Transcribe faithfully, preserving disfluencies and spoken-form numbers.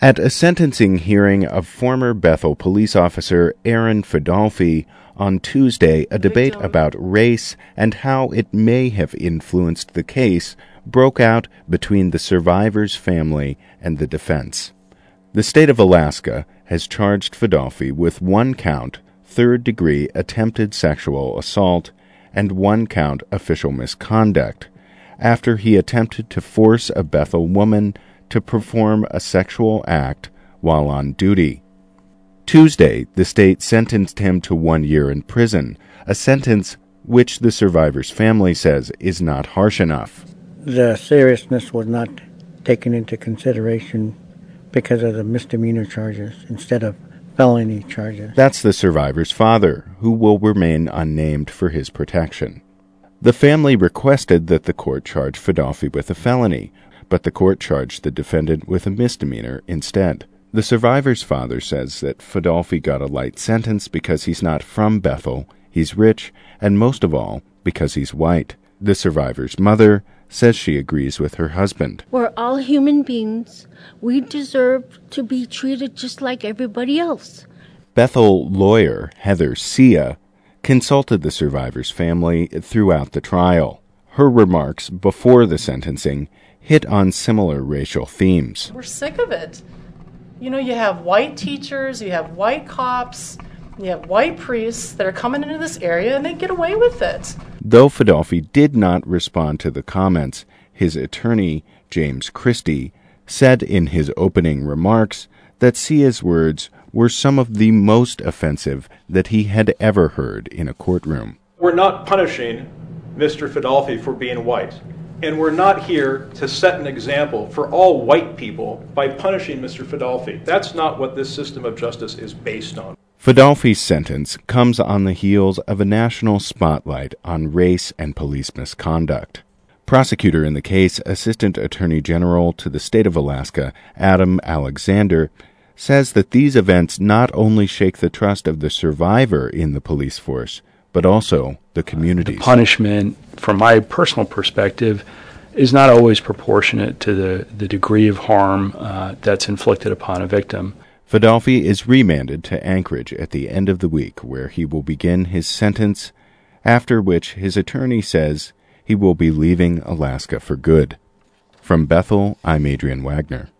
At a sentencing hearing of former Bethel police officer Aaron Fadolfi on Tuesday, a debate about race and how it may have influenced the case broke out between the survivor's family and the defense. The state of Alaska has charged Fadolfi with one count, third-degree attempted sexual assault, and one count official misconduct, after he attempted to force a Bethel woman to perform a sexual act while on duty. Tuesday, the state sentenced him to one year in prison, a sentence which the survivor's family says is not harsh enough. The seriousness was not taken into consideration because of the misdemeanor charges instead of felony charges. That's the survivor's father, who will remain unnamed for his protection. The family requested that the court charge Fadolfi with a felony, but the court charged the defendant with a misdemeanor instead. The survivor's father says that Fadolfi got a light sentence because he's not from Bethel, he's rich, and most of all, because he's white. The survivor's mother says she agrees with her husband. We're all human beings. We deserve to be treated just like everybody else. Bethel lawyer Heather Sia consulted the survivor's family throughout the trial. Her remarks before the sentencing hit on similar racial themes. We're sick of it. You know, you have white teachers, you have white cops, you have white priests that are coming into this area and they get away with it. Though Fadolfi did not respond to the comments, his attorney, James Christie, said in his opening remarks that Sia's words were some of the most offensive that he had ever heard in a courtroom. We're not punishing Mister Fadolfi for being white, and we're not here to set an example for all white people by punishing Mister Fadolfi. That's not what this system of justice is based on. Fadolfi's sentence comes on the heels of a national spotlight on race and police misconduct. Prosecutor in the case, Assistant Attorney General to the state of Alaska, Adam Alexander, says that these events not only shake the trust of the survivor in the police force, but also the communities. The punishment, from my personal perspective, is not always proportionate to the, the degree of harm uh, that's inflicted upon a victim. Fadolfi is remanded to Anchorage at the end of the week, where he will begin his sentence, after which his attorney says he will be leaving Alaska for good. From Bethel, I'm Adrian Wagner.